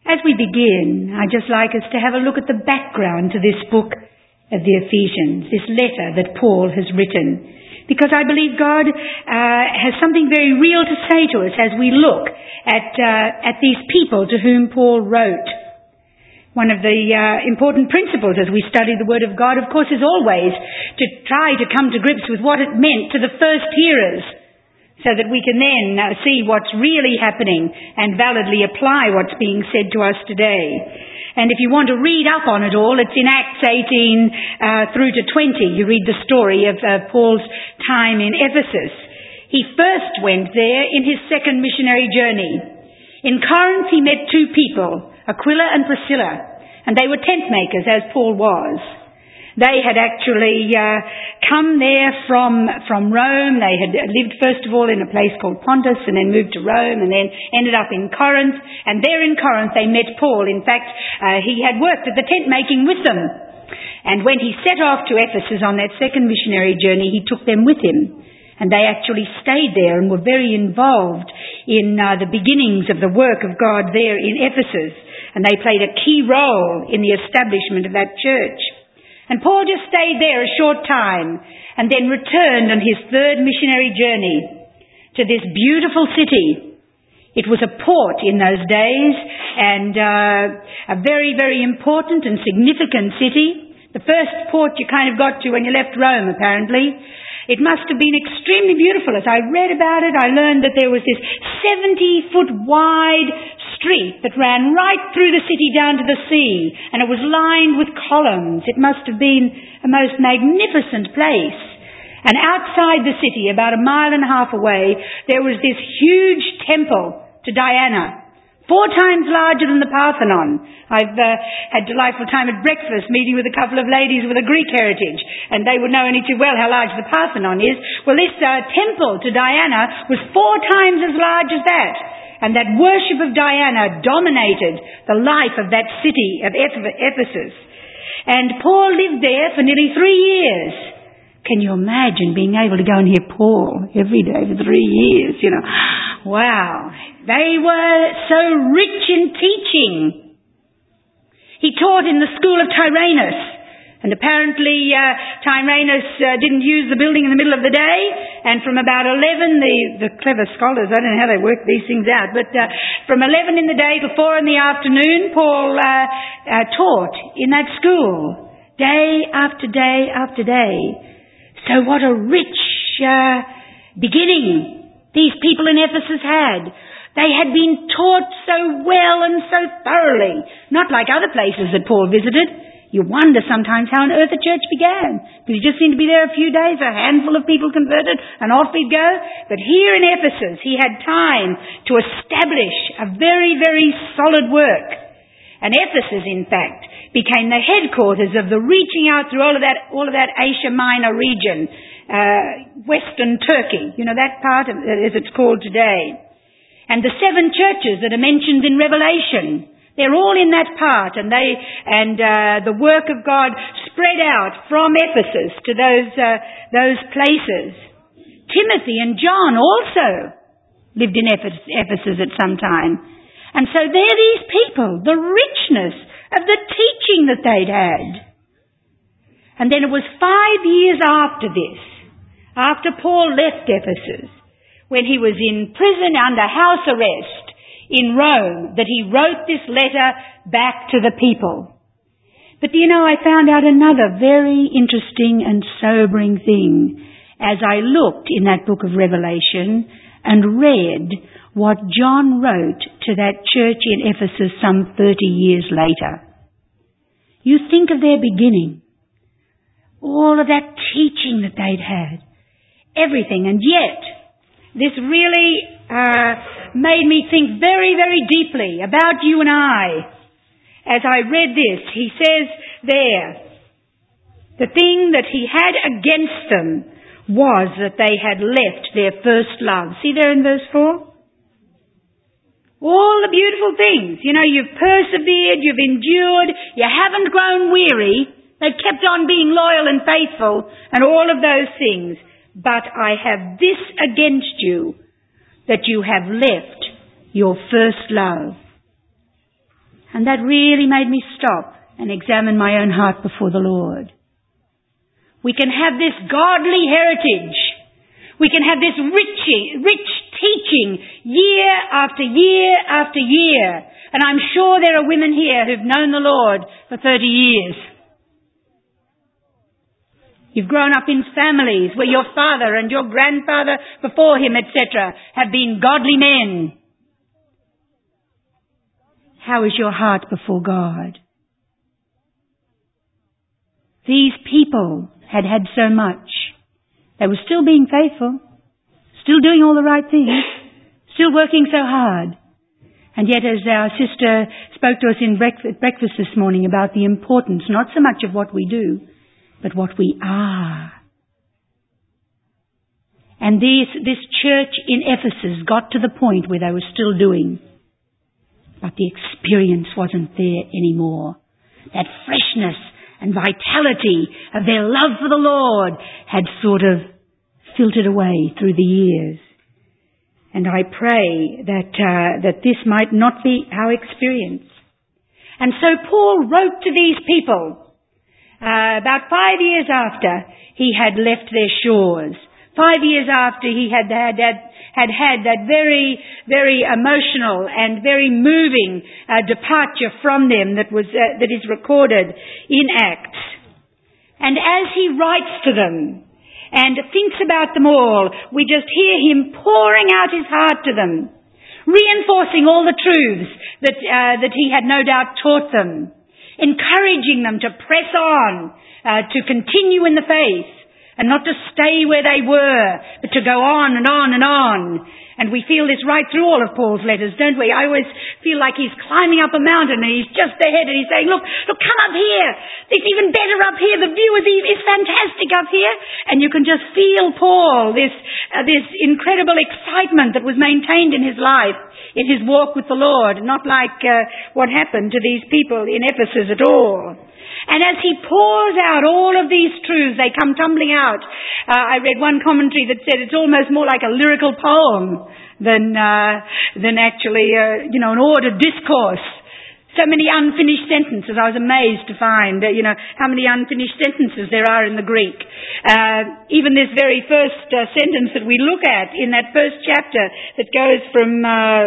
As we begin, I'd just like us to have a look at the background to this book of the Ephesians, this letter that Paul has written, because I believe God has something very real to say to us as we look at these people to whom Paul wrote. One of the important principles as we study the Word of God, of course, is always to try to come to grips with what it meant to the first hearers, so that we can then see what's really happening and validly apply what's being said to us today. And if you want to read up on it all, it's in Acts 18 through to 20. You read the story of Paul's time in Ephesus. He first went there in his second missionary journey. In Corinth he met two people, Aquila and Priscilla, and they were tent makers as Paul was. They had actually come there from Rome. They had lived first of all in a place called Pontus and then moved to Rome and then ended up in Corinth. And there in Corinth they met Paul. In fact, he had worked at the tent making with them. And when he set off to Ephesus on that second missionary journey, he took them with him. And they actually stayed there and were very involved in the beginnings of the work of God there in Ephesus. And they played a key role in the establishment of that church. And Paul just stayed there a short time and then returned on his third missionary journey to this beautiful city. It was a port in those days and a very, very important and significant city. The first port you kind of got to when you left Rome, apparently. It must have been extremely beautiful. As I read about it, I learned that there was this 70-foot wide street that ran right through the city down to the sea, and it was lined with columns. It must have been a most magnificent place. And outside the city, about 1.5 miles away, there was this huge temple to Diana, 4 times larger than the Parthenon. I've had a delightful time at breakfast meeting with a couple of ladies with a Greek heritage, and they would know only too well how large the Parthenon is. Well, this temple to Diana was 4 times as large as that. And that worship of Diana dominated the life of that city of Ephesus. And Paul lived there for nearly 3 years. Can you imagine being able to go and hear Paul every day for 3 years? You know, wow. They were so rich in teaching. He taught in the school of Tyrannus. And apparently Tyrannus didn't use the building in the middle of the day. And from about 11, the clever scholars, I don't know how they work these things out, but from 11 in the day to 4 in the afternoon, Paul taught in that school, day after day after day. So what a rich beginning these people in Ephesus had. They had been taught so well and so thoroughly, not like other places that Paul visited. You wonder sometimes how on earth the church began. Because you just seemed to be there a few days, a handful of people converted, and off he'd go. But here in Ephesus, he had time to establish a very, very solid work. And Ephesus, in fact, became the headquarters of the reaching out through all of that Asia Minor region, Western Turkey, you know, that part of, as it's called today. And the 7 churches that are mentioned in Revelation, they're all in that part, and the work of God spread out from Ephesus to those places. Timothy and John also lived in Ephesus at some time. And so they're these people, the richness of the teaching that they'd had. And then it was 5 years after this, after Paul left Ephesus, when he was in prison under house arrest in Rome, that he wrote this letter back to the people. But you know, I found out another very interesting and sobering thing as I looked in that book of Revelation and read what John wrote to that church in Ephesus some 30 years later. You think of their beginning, all of that teaching that they'd had, everything, and yet this really made me think very, very deeply about you and I. As I read this, he says there, the thing that he had against them was that they had left their first love. See there in verse 4? All the beautiful things. You know, you've persevered, you've endured, you haven't grown weary. They've kept on being loyal and faithful and all of those things. But I have this against you, that you have left your first love. And that really made me stop and examine my own heart before the Lord. We can have this godly heritage. We can have this rich teaching year after year after year. And I'm sure there are women here who've known the Lord for 30 years. You've grown up in families where your father and your grandfather before him, etc., have been godly men. How is your heart before God? These people had had so much. They were still being faithful, still doing all the right things, still working so hard. And yet, as our sister spoke to us in breakfast this morning about the importance, not so much of what we do, but what we are. And this church in Ephesus got to the point where they were still doing, but the experience wasn't there anymore. That freshness and vitality of their love for the Lord had sort of filtered away through the years. And I pray that this might not be our experience. And so Paul wrote to these people about 5 years after he had left their shores. 5 years after he had had that very, very emotional and very moving departure from them that is recorded in Acts. And as he writes to them and thinks about them all, we just hear him pouring out his heart to them, reinforcing all the truths that he had no doubt taught them, encouraging them to press on, to continue in the faith, and not to stay where they were, but to go on and on and on. And we feel this right through all of Paul's letters, don't we? I always feel like he's climbing up a mountain and he's just ahead and he's saying, look, come up here. It's even better up here. The view is fantastic up here. And you can just feel Paul, this incredible excitement that was maintained in his life, in his walk with the Lord, not like what happened to these people in Ephesus at all. And as he pours out all of these truths, they come tumbling out. I read one commentary that said it's almost more like a lyrical poem than actually, an ordered discourse. So many unfinished sentences. I was amazed to find, how many unfinished sentences there are in the Greek. Even this very first sentence that we look at in that first chapter that goes from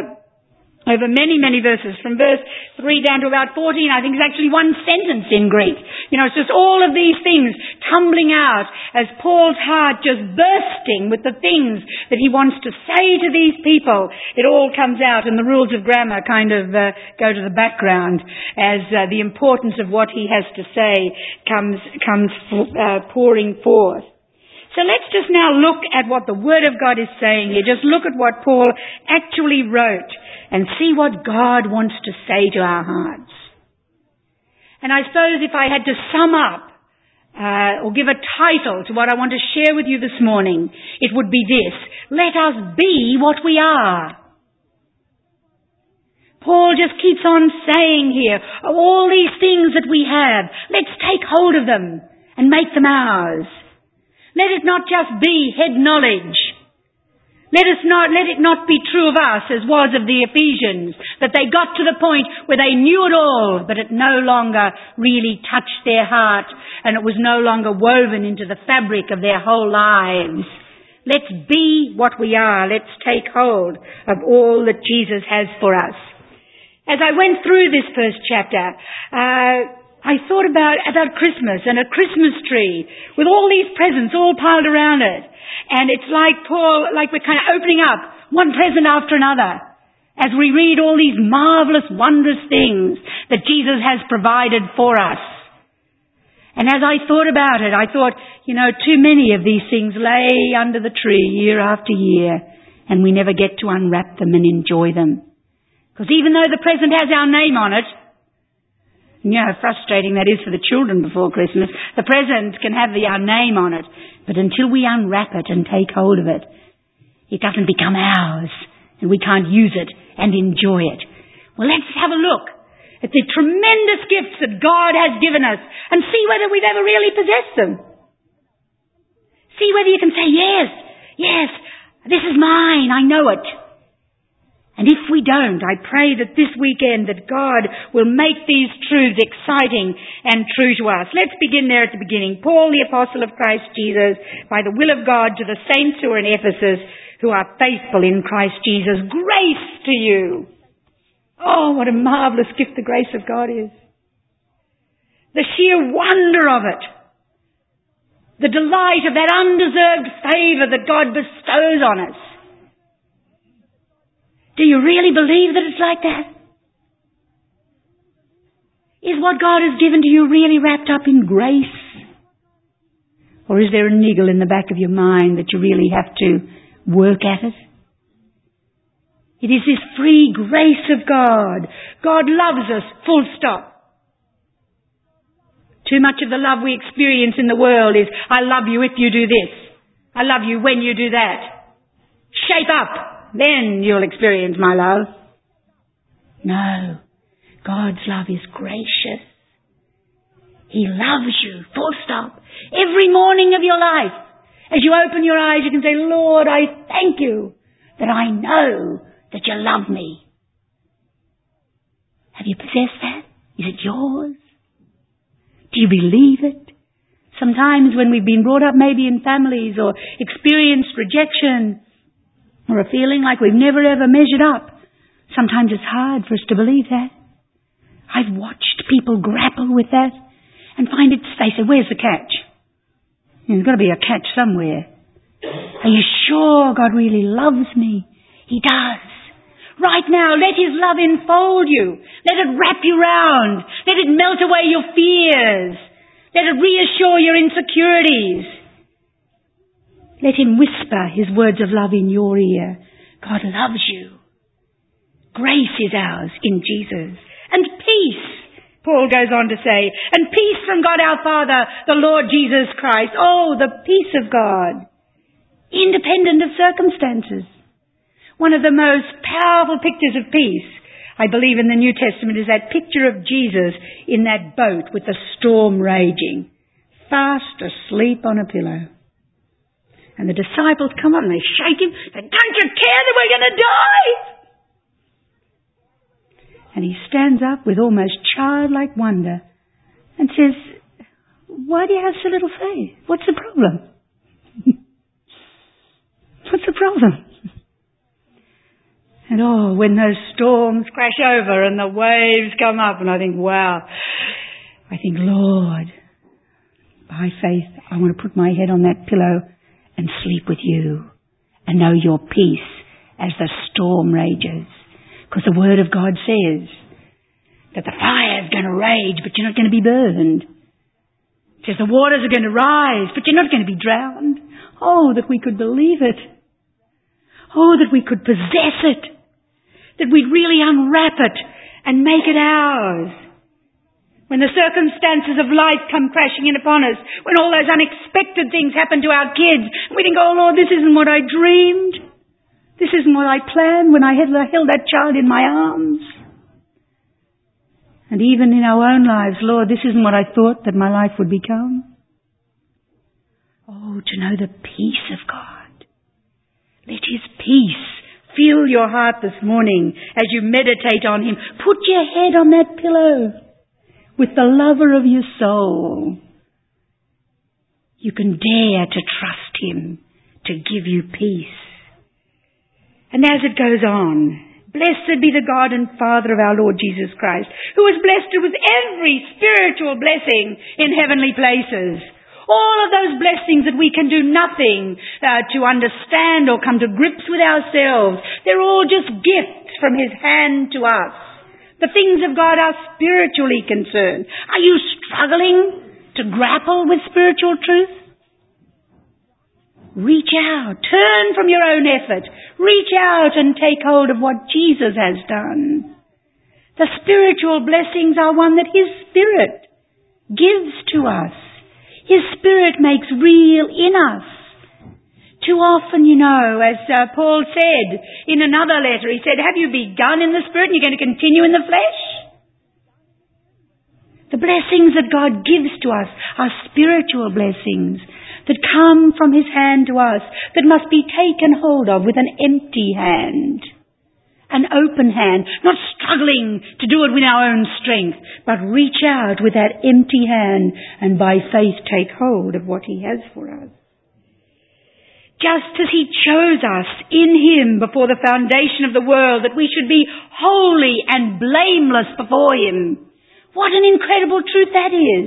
over many, many verses, from verse 3 down to about 14, I think is actually one sentence in Greek. It's just all of these things tumbling out as Paul's heart just bursting with the things that he wants to say to these people. It all comes out, and the rules of grammar kind of go to the background as the importance of what he has to say comes pouring forth. So let's just now look at what the Word of God is saying here. Just look at what Paul actually wrote and see what God wants to say to our hearts. And I suppose if I had to sum up or give a title to what I want to share with you this morning, it would be this: let us be what we are. Paul just keeps on saying here, of all these things that we have, let's take hold of them and make them ours. Let it not just be head knowledge. Let it not be true of us as was of the Ephesians, that they got to the point where they knew it all, but it no longer really touched their heart, and it was no longer woven into the fabric of their whole lives. Let's be what we are. Let's take hold of all that Jesus has for us. As I went through this first chapter, I thought about Christmas and a Christmas tree with all these presents all piled around it. And it's like we're kind of opening up one present after another as we read all these marvelous, wondrous things that Jesus has provided for us. And as I thought about it, I thought, too many of these things lay under the tree year after year, and we never get to unwrap them and enjoy them. Because even though the present has our name on it, how frustrating that is for the children before Christmas. The present can have our name on it, but until we unwrap it and take hold of it, it doesn't become ours, and we can't use it and enjoy it. Well, let's have a look at the tremendous gifts that God has given us and see whether we've ever really possessed them. See whether you can say, yes, this is mine, I know it. And if we don't, I pray that this weekend that God will make these truths exciting and true to us. Let's begin there at the beginning. Paul, the apostle of Christ Jesus, by the will of God, to the saints who are in Ephesus, who are faithful in Christ Jesus. Grace to you. Oh, what a marvelous gift the grace of God is. The sheer wonder of it. The delight of that undeserved favour that God bestows on us. Do you really believe that it's like that? Is what God has given to you really wrapped up in grace? Or is there a niggle in the back of your mind that you really have to work at it? It is this free grace of God. God loves us, full stop. Too much of the love we experience in the world is, I love you if you do this. I love you when you do that. Shape up. Then you'll experience my love. No. God's love is gracious. He loves you, full stop. Every morning of your life, as you open your eyes, you can say, Lord, I thank you that I know that you love me. Have you possessed that? Is it yours? Do you believe it? Sometimes when we've been brought up maybe in families or experienced rejection, or a feeling like we've never ever measured up, sometimes it's hard for us to believe that. I've watched people grapple with that and find it, they say, where's the catch? There's got to be a catch somewhere. Are you sure God really loves me? He does. Right now, let His love enfold you. Let it wrap you round. Let it melt away your fears. Let it reassure your insecurities. Let Him whisper His words of love in your ear. God loves you. Grace is ours in Jesus. And peace, Paul goes on to say, and peace from God our Father, the Lord Jesus Christ. Oh, the peace of God, independent of circumstances. One of the most powerful pictures of peace, I believe, in the New Testament is that picture of Jesus in that boat with the storm raging, fast asleep on a pillow. And the disciples come up and they shake him. They say, don't you care that we're going to die? And he stands up with almost childlike wonder and says, why do you have so little faith? What's the problem? What's the problem? And oh, when those storms crash over and the waves come up and I think, wow. I think, Lord, by faith, I want to put my head on that pillow and sleep with you and know your peace as the storm rages. Because the Word of God says that the fire is going to rage, but you're not going to be burned. It says the waters are going to rise, but you're not going to be drowned. Oh, that we could believe it. Oh, that we could possess it. That we'd really unwrap it and make it ours. When the circumstances of life come crashing in upon us, when all those unexpected things happen to our kids, we think, oh Lord, this isn't what I dreamed. This isn't what I planned when I held that child in my arms. And even in our own lives, Lord, this isn't what I thought that my life would become. Oh, to know the peace of God. Let His peace fill your heart this morning as you meditate on Him. Put your head on that pillow with the lover of your soul. You can dare to trust Him to give you peace. And as it goes on, blessed be the God and Father of our Lord Jesus Christ, who has blessed us with every spiritual blessing in heavenly places. All of those blessings that we can do nothing to understand or come to grips with ourselves. They're all just gifts from His hand to us. The things of God are spiritually concerned. Are you struggling to grapple with spiritual truth? Reach out. Turn from your own effort. Reach out and take hold of what Jesus has done. The spiritual blessings are one that His Spirit gives to us. His Spirit makes real in us. Too often, as Paul said in another letter, he said, have you begun in the Spirit and you're going to continue in the flesh? The blessings that God gives to us are spiritual blessings that come from His hand to us, that must be taken hold of with an empty hand. an open hand, not struggling to do it with our own strength, but reach out with that empty hand and by faith take hold of what He has for us. Just as He chose us in Him before the foundation of the world, that we should be holy and blameless before Him. What an incredible truth that is.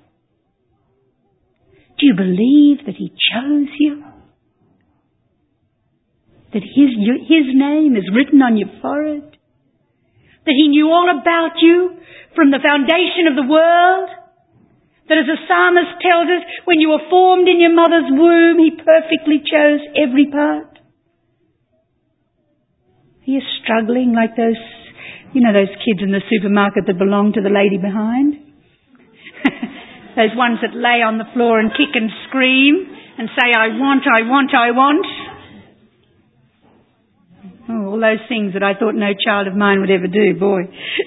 Do you believe that He chose you? That His name is written on your forehead? That He knew all about you from the foundation of the world? That as the psalmist tells us, when you were formed in your mother's womb, He perfectly chose every part? Are you struggling like those kids in the supermarket that belong to the lady behind? Those ones that lay on the floor and kick and scream and say, I want, I want, I want. Oh, all those things that I thought no child of mine would ever do, boy.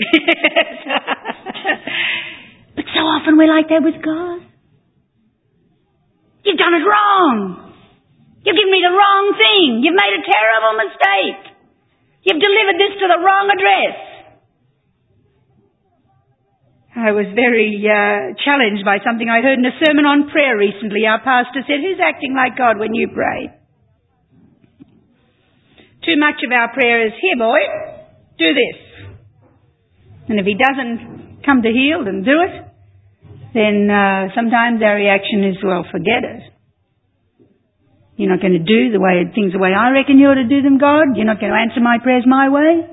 But so often we're like that with God. You've done it wrong. You've given me the wrong thing. You've made a terrible mistake. You've delivered this to the wrong address. I was very challenged by something I heard in a sermon on prayer recently. Our pastor said, who's acting like God when you pray? Too much of our prayer is, here boy, do this. And if He doesn't come to heal and do it, then sometimes our reaction is, well, forget it. You're not going to do things the way I reckon you ought to do them, God. You're not going to answer my prayers my way.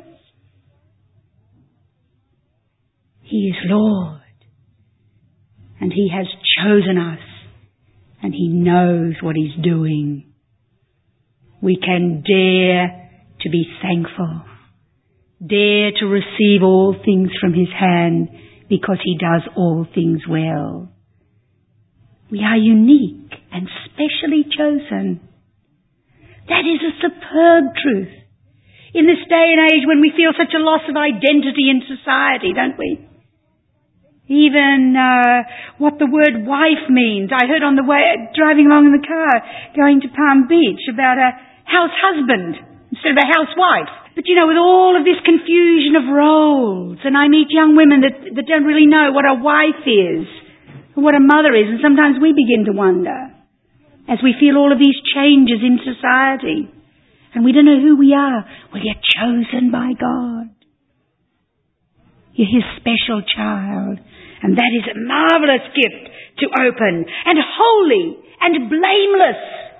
He is Lord. And He has chosen us. And He knows what He's doing. We can dare to be thankful. Dare to receive all things from His hand because He does all things well. We are unique and specially chosen. That is a superb truth. In this day and age when we feel such a loss of identity in society, don't we? Even what the word wife means. I heard on the way, driving along in the car, going to Palm Beach, about a house husband instead of a housewife. But with all of this confusion of roles, and I meet young women that don't really know what a wife is, or what a mother is, and sometimes we begin to wonder, as we feel all of these changes in society, and we don't know who we are. Well, you're chosen by God. You're His special child, and that is a marvelous gift to open, and holy and blameless.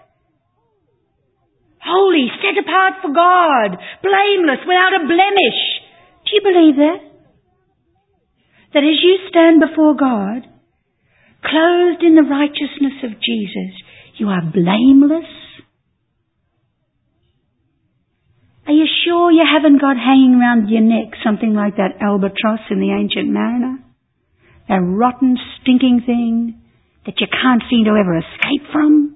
Holy, set apart for God, blameless, without a blemish. Do you believe that? That as you stand before God, clothed in the righteousness of Jesus, you are blameless? Are you sure you haven't got hanging around your neck something like that albatross in The Ancient Mariner? That rotten, stinking thing that you can't seem to ever escape from?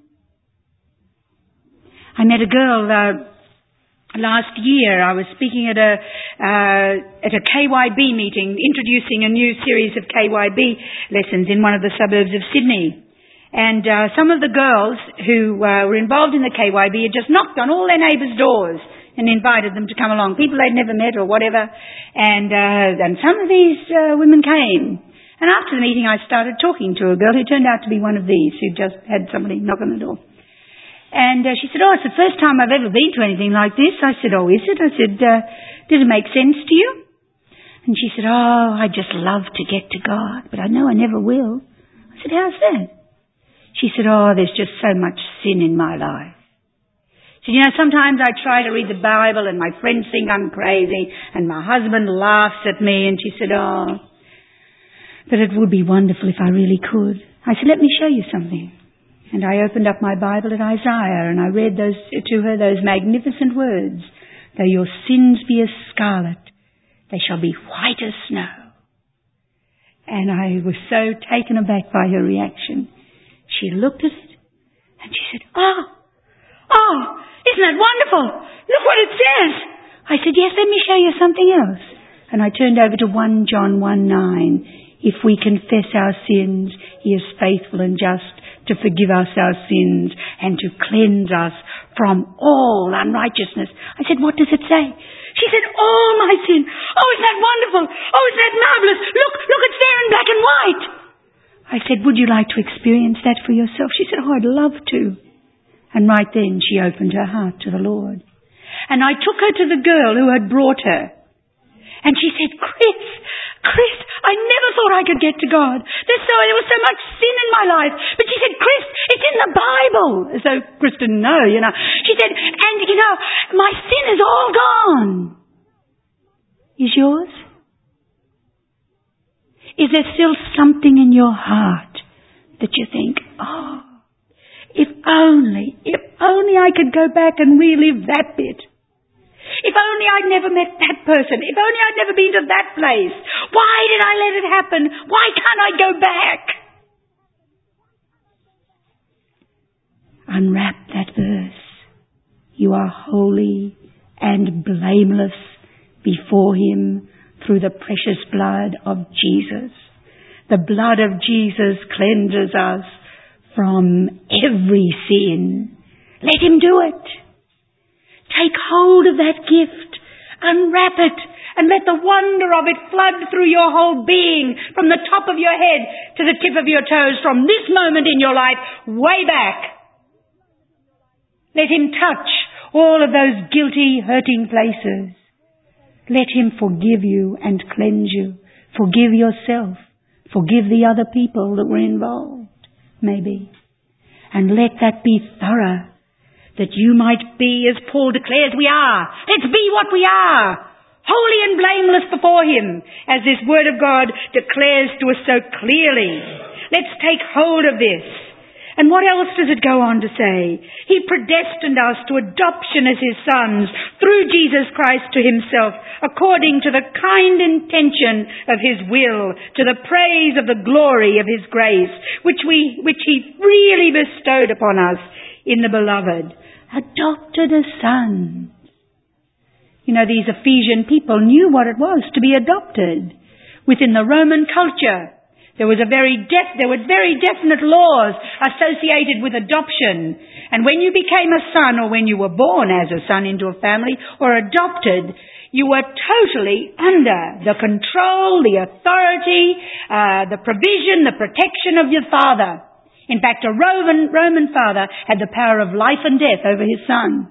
I met a girl last year. I was speaking at a KYB meeting, introducing a new series of KYB lessons in one of the suburbs of Sydney. And some of the girls who were involved in the KYB had just knocked on all their neighbours' doors and invited them to come along, people they'd never met or whatever. And some of these women came. And after the meeting, I started talking to a girl who turned out to be one of these, who just had somebody knock on the door. And she said, it's the first time I've ever been to anything like this. I said, is it? I said, did it make sense to you? And she said, I'd just love to get to God, but I know I never will. I said, how's that? She said, there's just so much sin in my life. She said, sometimes I try to read the Bible and my friends think I'm crazy and my husband laughs at me. And she said, but it would be wonderful if I really could. I said, let me show you something. And I opened up my Bible at Isaiah and I read to her those magnificent words. Though your sins be as scarlet, they shall be white as snow. And I was so taken aback by her reaction. She looked at it and she said, isn't that wonderful? Look what it says. I said, yes, let me show you something else. And I turned over to 1 John 1:9. If we confess our sins, He is faithful and just to forgive us our sins and to cleanse us from all unrighteousness. I said, what does it say? She said, all my sin. Oh, isn't that wonderful? Oh, isn't that marvelous? Look, it's there in black and white. I said, would you like to experience that for yourself? She said, oh, I'd love to. And right then she opened her heart to the Lord. And I took her to the girl who had brought her. And she said, Chris, I never thought I could get to God. There was so much sin in my life. But she said, Chris, it's in the Bible. As though Chris didn't know, She said, and my sin is all gone. Is yours? Is there still something in your heart that you think, oh, if only I could go back and relive that bit. If only I'd never met that person. If only I'd never been to that place. Why did I let it happen? Why can't I go back? Unwrap that verse. You are holy and blameless before Him through the precious blood of Jesus. The blood of Jesus cleanses us from every sin. Let Him do it. Take hold of that gift, unwrap it, and let the wonder of it flood through your whole being, from the top of your head to the tip of your toes, from this moment in your life, way back. Let Him touch all of those guilty, hurting places. Let Him forgive you and cleanse you. Forgive yourself. Forgive the other people that were involved, maybe. And let that be thorough, that you might be, as Paul declares we are. Let's be what we are, holy and blameless before Him, as this Word of God declares to us so clearly. Let's take hold of this. And what else does it go on to say? He predestined us to adoption as His sons through Jesus Christ to Himself, according to the kind intention of His will, to the praise of the glory of His grace, which He really bestowed upon us in the Beloved. Adopted as sons. These Ephesian people knew what it was to be adopted. Within the Roman culture, there were very definite laws associated with adoption. And when you became a son, or when you were born as a son into a family, or adopted, you were totally under the control, the authority, the provision, the protection of your father. In fact, a Roman father had the power of life and death over his son.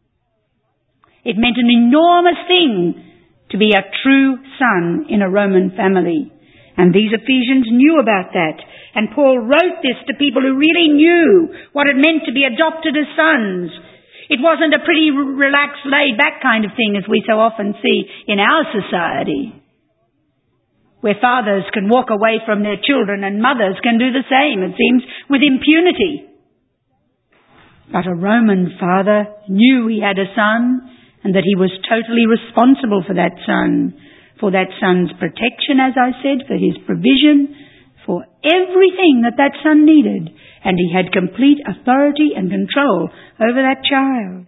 It meant an enormous thing to be a true son in a Roman family. And these Ephesians knew about that. And Paul wrote this to people who really knew what it meant to be adopted as sons. It wasn't a pretty relaxed, laid-back kind of thing as we so often see in our society, where fathers can walk away from their children and mothers can do the same, it seems, with impunity. But a Roman father knew he had a son and that he was totally responsible for that son's protection, as I said, for his provision, for everything that son needed. And he had complete authority and control over that child.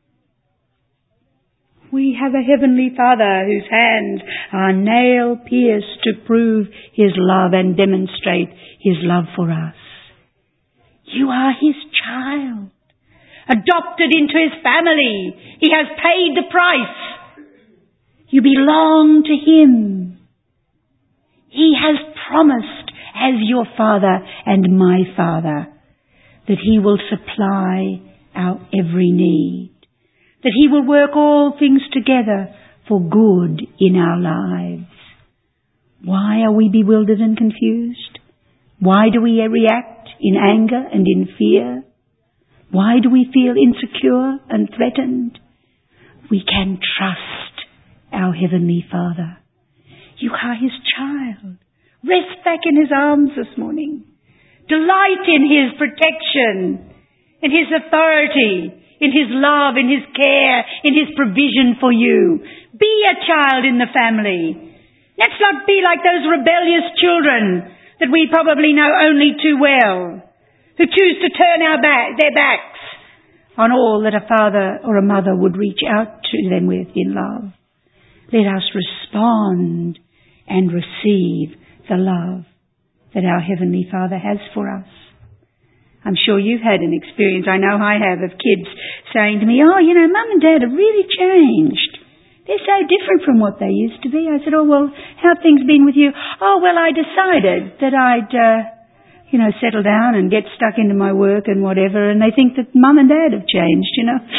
We have a Heavenly Father whose hands are nail-pierced to prove His love and demonstrate His love for us. You are His child, adopted into His family. He has paid the price. You belong to Him. He has promised, as your Father and my Father, that He will supply our every need. That He will work all things together for good in our lives. Why are we bewildered and confused? Why do we react in anger and in fear? Why do we feel insecure and threatened? We can trust our Heavenly Father. You are His child. Rest back in His arms this morning. Delight in His protection, in His authority, in His love, in His care, in His provision for you. Be a child in the family. Let's not be like those rebellious children that we probably know only too well, who choose to turn their backs on all that a father or a mother would reach out to them with in love. Let us respond and receive the love that our Heavenly Father has for us. I'm sure you've had an experience, I know I have, of kids saying to me, "Oh, you know, Mum and Dad have really changed. They're so different from what they used to be." I said, "Oh, well, how have things been with you?" "Oh, well, I decided that I'd, settle down and get stuck into my work and whatever," and they think that Mum and Dad have changed,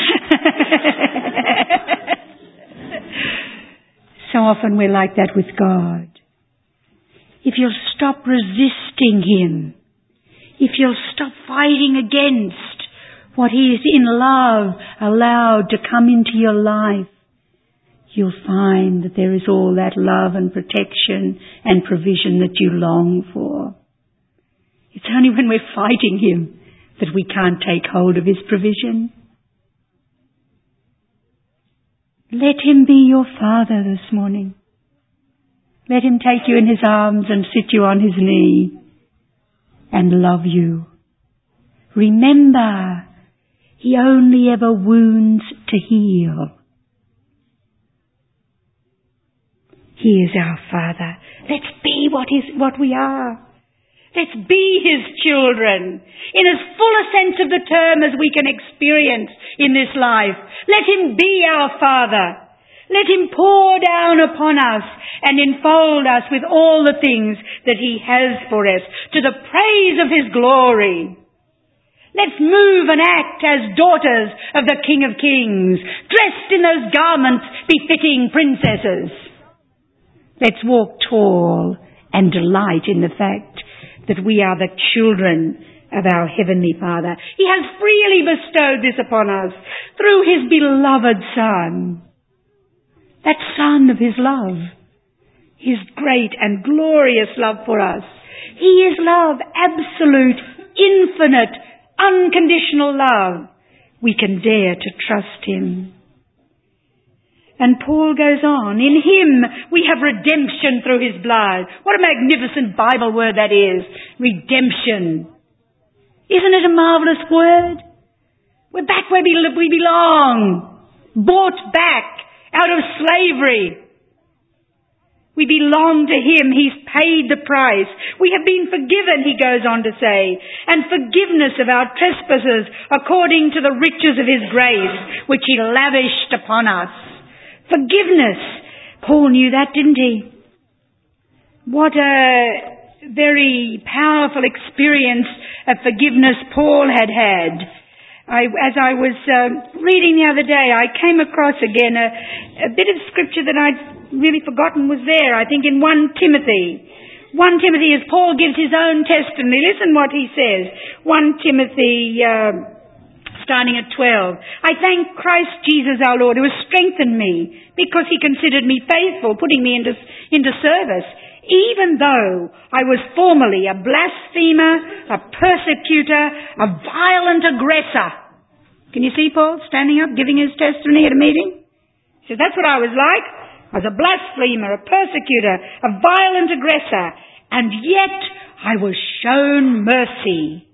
So often we're like that with God. If you'll stop resisting Him, if you'll stop fighting against what He is in love allowed to come into your life, you'll find that there is all that love and protection and provision that you long for. It's only when we're fighting Him that we can't take hold of His provision. Let Him be your Father this morning. Let Him take you in His arms and sit you on His knee and love you. Remember, He only ever wounds to heal. He is our Father. Let's be what we are. Let's be His children in as full a sense of the term as we can experience in this life. Let Him be our Father. Let Him pour down upon us and enfold us with all the things that He has for us, to the praise of His glory. Let's move and act as daughters of the King of Kings, dressed in those garments befitting princesses. Let's walk tall and delight in the fact that we are the children of our Heavenly Father. He has freely bestowed this upon us through His beloved Son. That Son of His love, His great and glorious love for us. He is love, absolute, infinite, unconditional love. We can dare to trust Him. And Paul goes on, in Him we have redemption through His blood. What a magnificent Bible word that is. Redemption. Isn't it a marvellous word? We're back where we belong. Bought back out of slavery. We belong to Him. He's paid the price. We have been forgiven, he goes on to say, and forgiveness of our trespasses according to the riches of His grace, which He lavished upon us. Forgiveness. Paul knew that, didn't he? What a very powerful experience of forgiveness Paul had had. As I was reading the other day, I came across again a bit of scripture that I'd really forgotten was there. I think in 1 Timothy. 1 Timothy, as Paul gives his own testimony. Listen what he says. 1 Timothy starting at 12. "I thank Christ Jesus our Lord, who has strengthened me, because He considered me faithful, putting me into service, even though I was formerly a blasphemer, a persecutor, a violent aggressor." Can you see Paul standing up, giving his testimony at a meeting? He said, that's what I was like. I was a blasphemer, a persecutor, a violent aggressor, and yet I was shown mercy,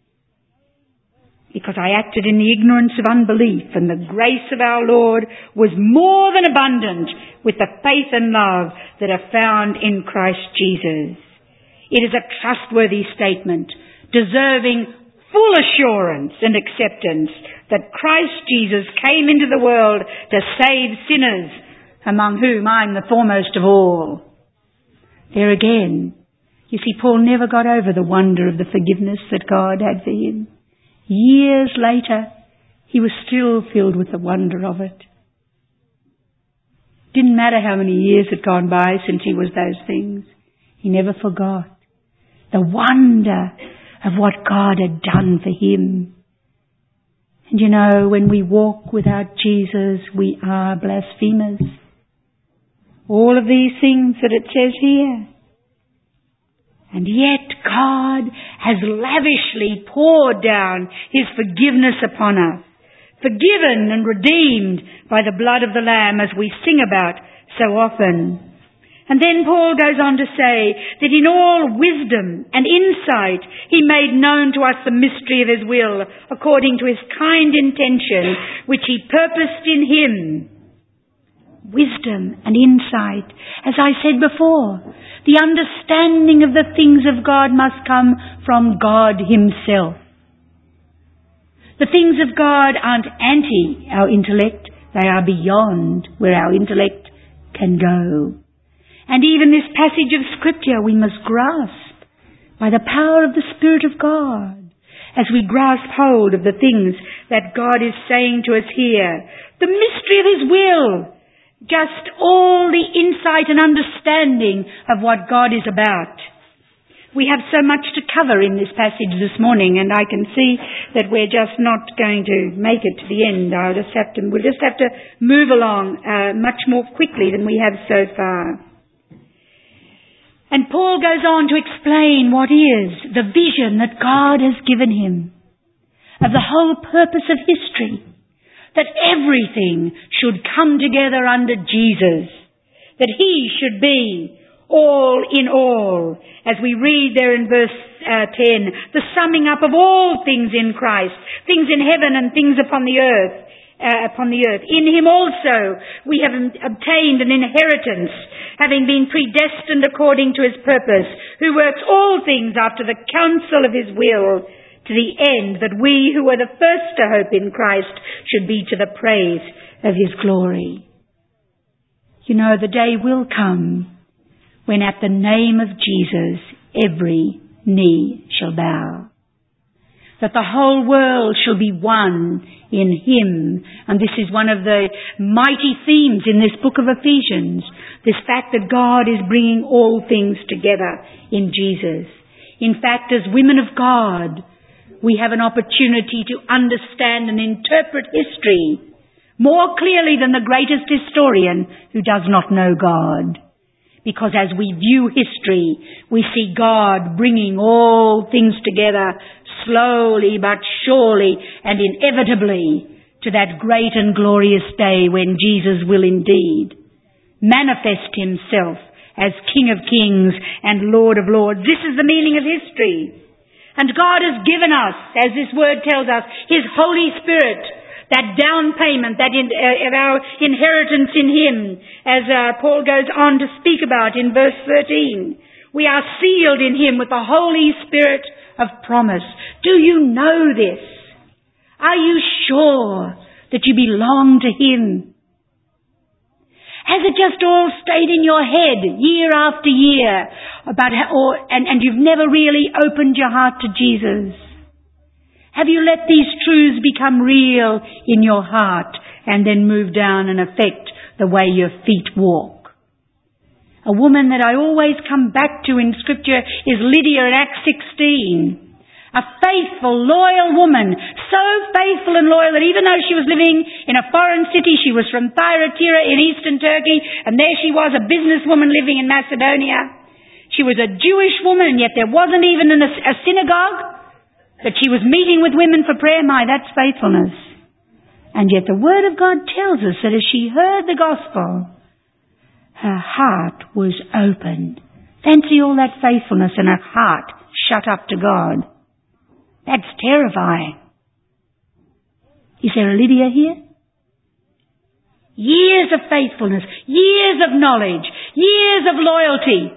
because I acted in the ignorance of unbelief, and the grace of our Lord was more than abundant with the faith and love that are found in Christ Jesus. It is a trustworthy statement, deserving full assurance and acceptance that Christ Jesus came into the world to save sinners, among whom I'm the foremost of all. There again, you see, Paul never got over the wonder of the forgiveness that God had for him. Years later, he was still filled with the wonder of it. Didn't matter how many years had gone by since he was those things. He never forgot the wonder of what God had done for him. And you know, when we walk without Jesus, we are blasphemers. All of these things that it says here. And yet God has lavishly poured down His forgiveness upon us, forgiven and redeemed by the blood of the Lamb, as we sing about so often. And then Paul goes on to say that in all wisdom and insight He made known to us the mystery of His will, according to His kind intention, which He purposed in Him. Wisdom and insight. As I said before, the understanding of the things of God must come from God Himself. The things of God aren't anti our intellect. They are beyond where our intellect can go. And even this passage of Scripture we must grasp by the power of the Spirit of God as we grasp hold of the things that God is saying to us here. The mystery of His will. Just all the insight and understanding of what God is about. We have so much to cover in this passage this morning, and I can see that we're just not going to make it to the end. We'll just have to move along much more quickly than we have so far. And Paul goes on to explain what is the vision that God has given him of the whole purpose of history, that everything should come together under Jesus, that He should be all in all, as we read there in verse 10, the summing up of all things in Christ, things in heaven and things upon the earth. In Him also we have obtained an inheritance, having been predestined according to His purpose, who works all things after the counsel of His will, to the end that we who were the first to hope in Christ should be to the praise of His glory. You know, the day will come when at the name of Jesus every knee shall bow. That the whole world shall be one in Him. And this is one of the mighty themes in this book of Ephesians. This fact that God is bringing all things together in Jesus. In fact, as women of God, we have an opportunity to understand and interpret history more clearly than the greatest historian who does not know God. Because as we view history, we see God bringing all things together slowly but surely and inevitably to that great and glorious day when Jesus will indeed manifest Himself as King of Kings and Lord of Lords. This is the meaning of history. And God has given us, as this word tells us, His Holy Spirit, that down payment, that of our inheritance in Him, as Paul goes on to speak about in verse 13. We are sealed in Him with the Holy Spirit of promise. Do you know this? Are you sure that you belong to Him? Has it just all stayed in your head year after year about and you've never really opened your heart to Jesus? Have you let these truths become real in your heart and then move down and affect the way your feet walk? A woman that I always come back to in Scripture is Lydia in Acts 16. A faithful, loyal woman, so faithful and loyal that even though she was living in a foreign city, she was from Thyatira in eastern Turkey, and there she was, a businesswoman living in Macedonia. She was a Jewish woman, and yet there wasn't even a synagogue. But she was meeting with women for prayer. My, that's faithfulness. And yet the Word of God tells us that as she heard the gospel, her heart was opened. Fancy all that faithfulness and her heart shut up to God. That's terrifying. Is there a Lydia here? Years of faithfulness, years of knowledge, years of loyalty.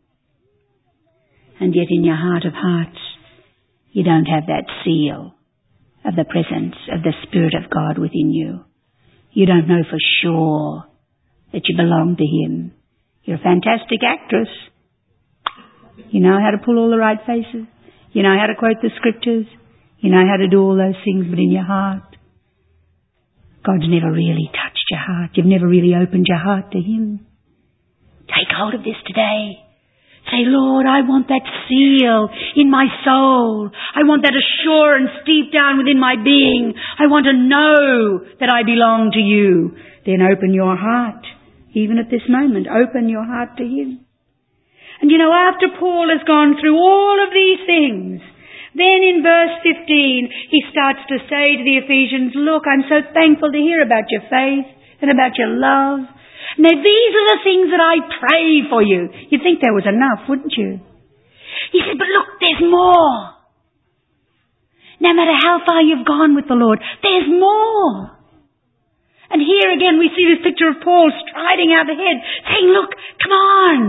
And yet in your heart of hearts, you don't have that seal of the presence of the Spirit of God within you. You don't know for sure that you belong to Him. You're a fantastic actress. You know how to pull all the right faces. You know how to quote the Scriptures. You know how to do all those things, but in your heart, God's never really touched your heart. You've never really opened your heart to Him. Take hold of this today. Say, Lord, I want that seal in my soul. I want that assurance deep down within my being. I want to know that I belong to You. Then open your heart. Even at this moment, open your heart to Him. And you know, after Paul has gone through all of these things, then in verse 15, he starts to say to the Ephesians, look, I'm so thankful to hear about your faith and about your love. Now these are the things that I pray for you. You'd think there was enough, wouldn't you? He said, but look, there's more. No matter how far you've gone with the Lord, there's more. And here again we see this picture of Paul striding out ahead, saying, look, come on.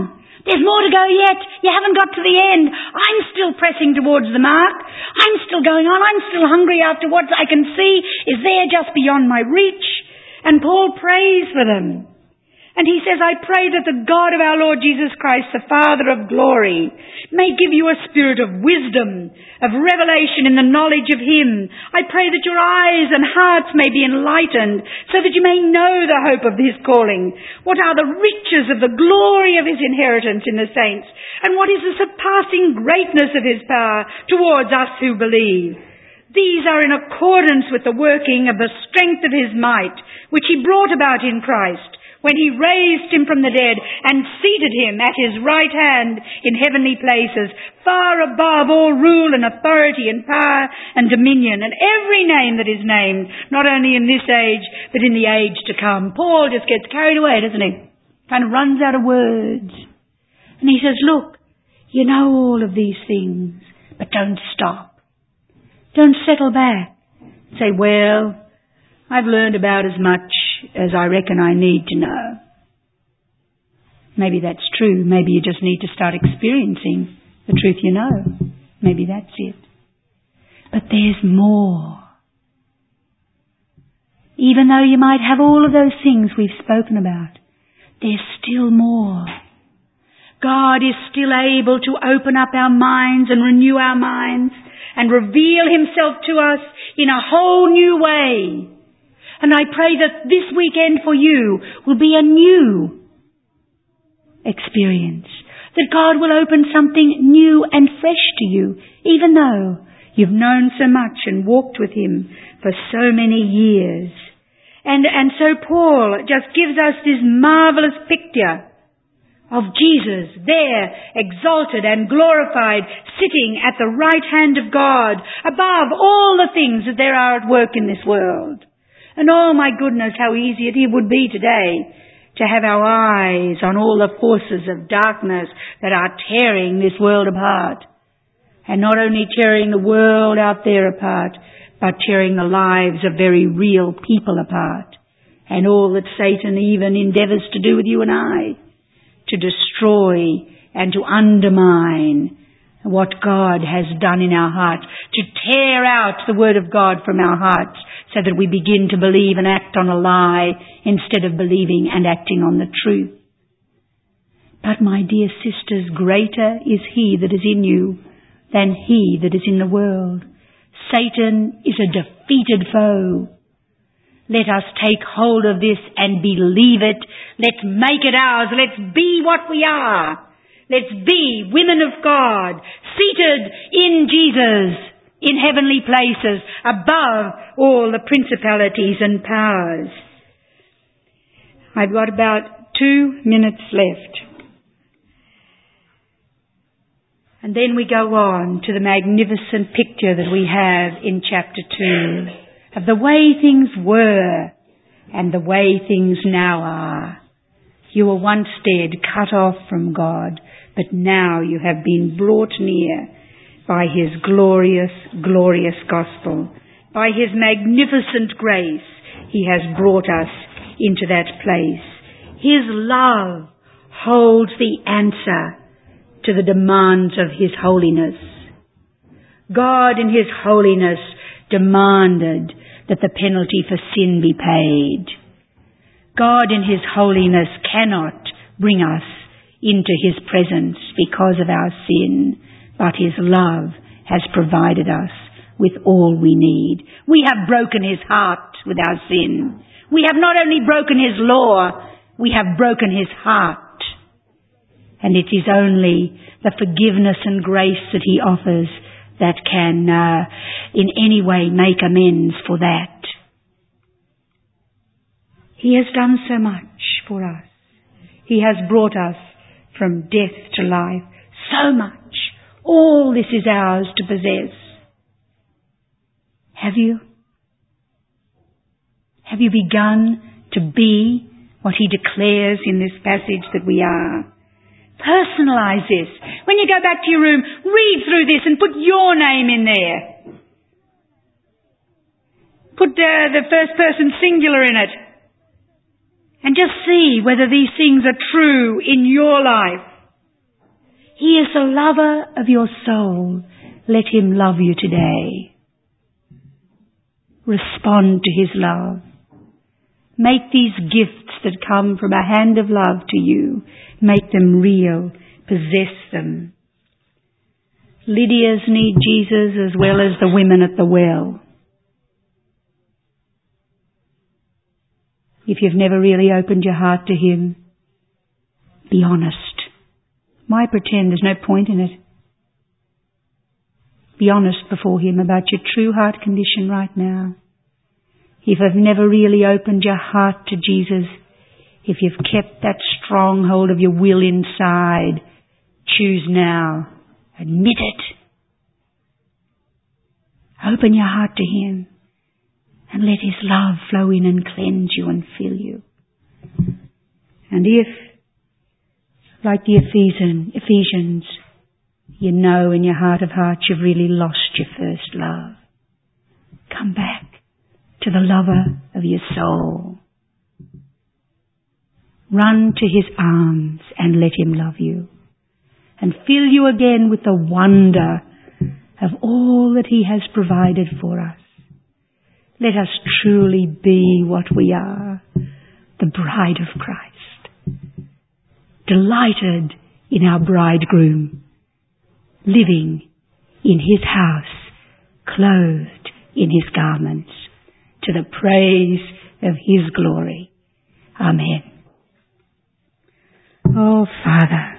There's more to go yet. You haven't got to the end. I'm still pressing towards the mark. I'm still going on. I'm still hungry after what I can see is there just beyond my reach. And Paul prays for them. And he says, I pray that the God of our Lord Jesus Christ, the Father of glory, may give you a spirit of wisdom, of revelation in the knowledge of Him. I pray that your eyes and hearts may be enlightened, so that you may know the hope of His calling. What are the riches of the glory of His inheritance in the saints? And what is the surpassing greatness of His power towards us who believe? These are in accordance with the working of the strength of His might, which He brought about in Christ, when He raised Him from the dead and seated Him at His right hand in heavenly places, far above all rule and authority and power and dominion, and every name that is named, not only in this age, but in the age to come. Paul just gets carried away, doesn't he? Kind of runs out of words. And he says, look, you know all of these things, but don't stop. Don't settle back. Say, well, I've learned about as much as I reckon I need to know. Maybe that's true. Maybe you just need to start experiencing the truth you know. Maybe that's it. But there's more. Even though you might have all of those things we've spoken about, there's still more. God is still able to open up our minds and renew our minds and reveal Himself to us in a whole new way. And I pray that this weekend for you will be a new experience. That God will open something new and fresh to you, even though you've known so much and walked with Him for so many years. And so Paul just gives us this marvelous picture of Jesus there, exalted and glorified, sitting at the right hand of God, above all the things that there are at work in this world. And oh my goodness, how easy it would be today to have our eyes on all the forces of darkness that are tearing this world apart. And not only tearing the world out there apart, but tearing the lives of very real people apart. And all that Satan even endeavours to do with you and I, to destroy and to undermine what God has done in our hearts, to tear out the Word of God from our hearts, so that we begin to believe and act on a lie instead of believing and acting on the truth. But my dear sisters, greater is He that is in you than he that is in the world. Satan is a defeated foe. Let us take hold of this and believe it. Let's make it ours. Let's be what we are. Let's be women of God, seated in Jesus, in heavenly places, above all the principalities and powers. I've got about 2 minutes left. And then we go on to the magnificent picture that we have in chapter 2 of the way things were and the way things now are. You were once dead, cut off from God, but now you have been brought near by His glorious, glorious gospel. By His magnificent grace, He has brought us into that place. His love holds the answer to the demands of His holiness. God in His holiness demanded that the penalty for sin be paid. God in His holiness cannot bring us into His presence because of our sin, but His love has provided us with all we need. We have broken His heart with our sin. We have not only broken His law, we have broken His heart. And it is only the forgiveness and grace that He offers that can in any way make amends for that. He has done so much for us. He has brought us from death to life. So much. All this is ours to possess. Have you? Have you begun to be what He declares in this passage that we are? Personalize this. When you go back to your room, read through this and put your name in there. Put the first person singular in it. And just see whether these things are true in your life. He is the lover of your soul. Let him love you today. Respond to his love. Make these gifts that come from a hand of love to you, make them real. Possess them. Lydia's need Jesus as well as the women at the well. If you've never really opened your heart to him, be honest. Why pretend? There's no point in it. Be honest before him about your true heart condition right now. If you've never really opened your heart to Jesus, if you've kept that stronghold of your will inside, choose now. Admit it. Open your heart to him and let his love flow in and cleanse you and fill you. And if, like the Ephesians, you know in your heart of hearts you've really lost your first love, come back to the lover of your soul. Run to his arms and let him love you and fill you again with the wonder of all that he has provided for us. Let us truly be what we are, the bride of Christ, delighted in our bridegroom, living in his house, clothed in his garments, to the praise of his glory. Amen. Oh, Father,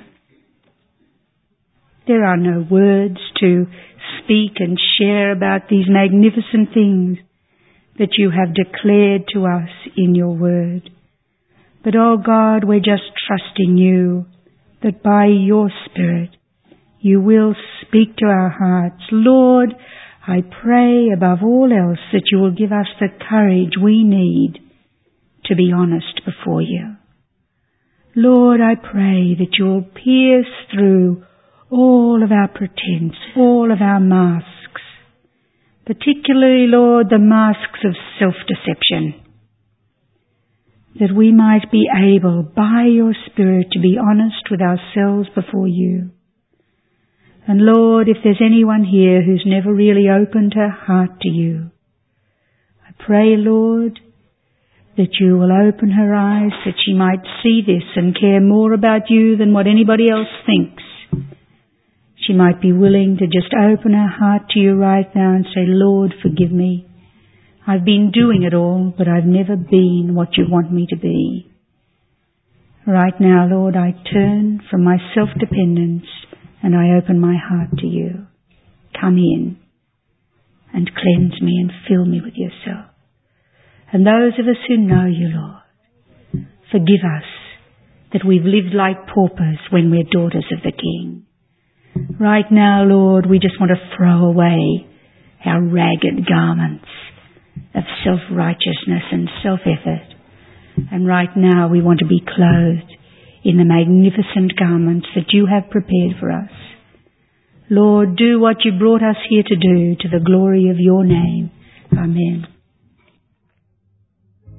there are no words to speak and share about these magnificent things that you have declared to us in your word. But, oh God, we're just trusting you that by your Spirit you will speak to our hearts. Lord, I pray above all else that you will give us the courage we need to be honest before you. Lord, I pray that you will pierce through all of our pretense, all of our masks, particularly, Lord, the masks of self-deception, that we might be able, by your Spirit, to be honest with ourselves before you. And Lord, if there's anyone here who's never really opened her heart to you, I pray, Lord, that you will open her eyes that she might see this and care more about you than what anybody else thinks. She might be willing to just open her heart to you right now and say, Lord, forgive me. I've been doing it all, but I've never been what you want me to be. Right now, Lord, I turn from my self-dependence and I open my heart to you. Come in and cleanse me and fill me with yourself. And those of us who know you, Lord, forgive us that we've lived like paupers when we're daughters of the King. Right now, Lord, we just want to throw away our ragged garments of self-righteousness and self-effort. And right now we want to be clothed in the magnificent garments that you have prepared for us. Lord, do what you brought us here to do to the glory of your name. Amen.